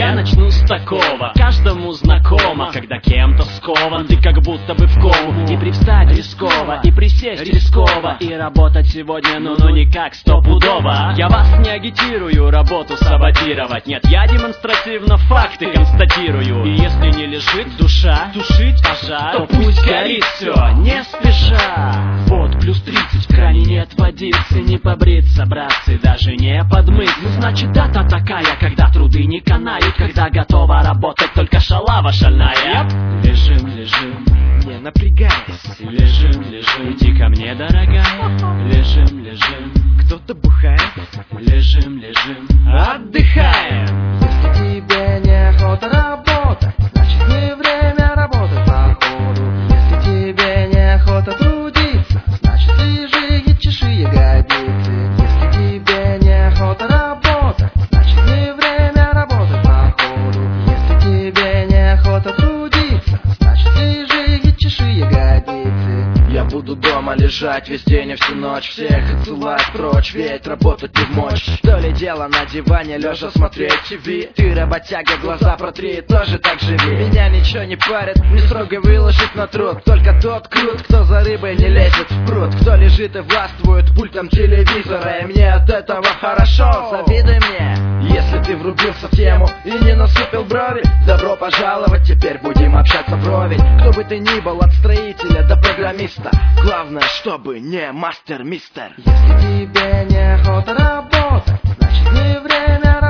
Я начну с такого, каждому знакомо, когда кем-то скован, ты как будто бы в кому. И привстать рисково, и присесть рисково, и работать сегодня, ну никак стопудово. Я вас не агитирую работу саботировать, нет, я демонстративно факты констатирую. И если не лежит душа тушить пожар, то пусть горит все, не спеша. Вот плюс 30, в кране нет водицы, не побриться, братцы, даже не подмыть. Ну значит дата такая, когда труды не канают, когда готова работать только шалава шальная. Лежим, лежим, не напрягаясь. Лежим, лежим, иди ко мне, дорогая. Лежим, лежим, кто-то бухает. Лежим, лежим, отдыхаем. Если тебе неохота работать, значит не время работать походу. Если тебе неохота трудиться, значит лежи и чеши ягодицы. Если тебе неохота работать, значит не время работать походу. Если тебе неохота трудиться, значит лежи и чеши ягодицы. Я буду дома лежать весь день и всю ночь, всех отсылать прочь, ведь работать не в мочь. То ли дело на диване лежа смотреть ТВ. Ты работяга, глаза протри, тоже так живи. Меня ничего не парит, не строго выложить на труд. Только тот крут, кто за рыбой не лезет в пруд, кто лежит и властвует пультом телевизора. И мне от этого хорошо, завидуй мне. Если ты врубился в тему и не насупил брови, добро пожаловать, теперь будем общаться вровень. Кто бы ты ни был, от строителя до программиста, главное, чтобы не мастер-мистер. Если тебе неохота работать, значит не время работать.